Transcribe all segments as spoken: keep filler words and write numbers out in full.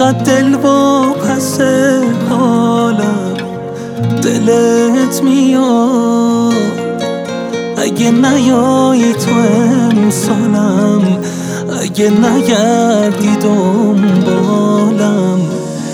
چقدر دل و پس حالم دلت میاد، اگه نیایی تو امسالم، اگه نگردی دنبالم.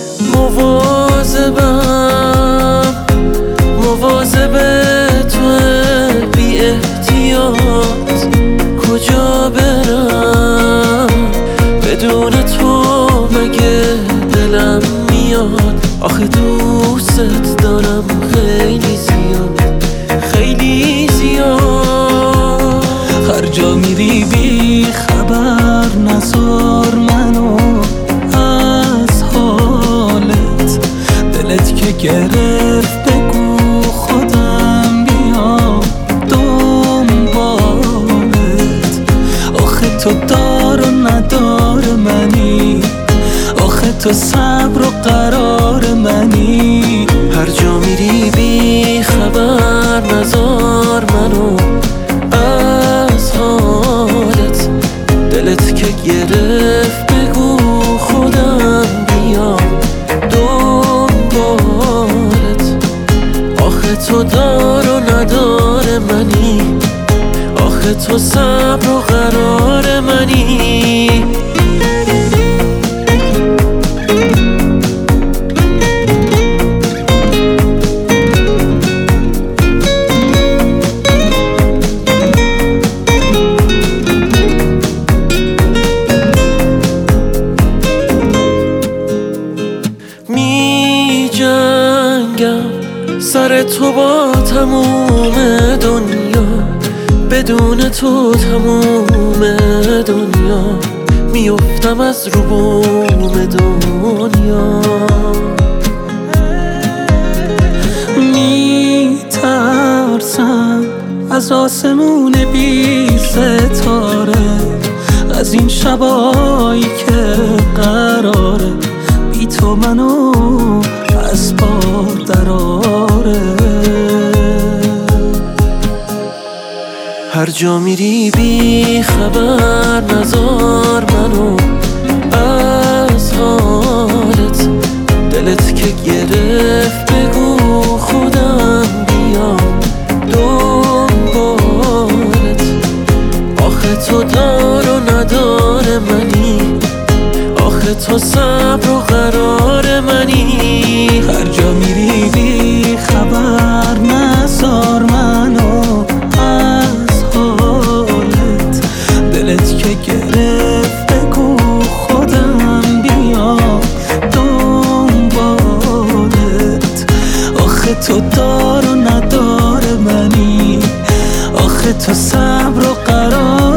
مواظبم مواظب تو بی احتیاط، کجا برم بدون تو مگه دلم میاد. آخه دوست دارم خیلی زیاد خیلی زیاد. هر جا میری بی خبر نذار منو از حالت، دلت که گرفت بگو خودم بیام دنبالت. آخه تو دار و ندار منی، آخه تو صبر و قرار منی. هر جا میری بی خبر نذار منو از حالت، دلت که گرفت بگو خودم بیام دنبالت. آخه تو دار و ندار منی، آخه تو صبر و قرار منی. می جنگم سر تو با تموم دنیا، بدون تو تموم دنیا میافتم از رو بوم دنیا. می ترسم از آسمون بی ستاره، از این شبایی که قراره بی تو منو از پا دراره. هر جا میری بی خبر نذار منو از حالت، دلت که گرفت بگو خودم بیام دنبالت. آخه تو دار و ندار منی، آخه تو صبر و قرار منی. هر جا میری بی خبر نذار منو از حالت، دلت که گرفت بگو خودم بیام دنبالت. آخه تو دار و ندار منی، آخه تو صبر و قرار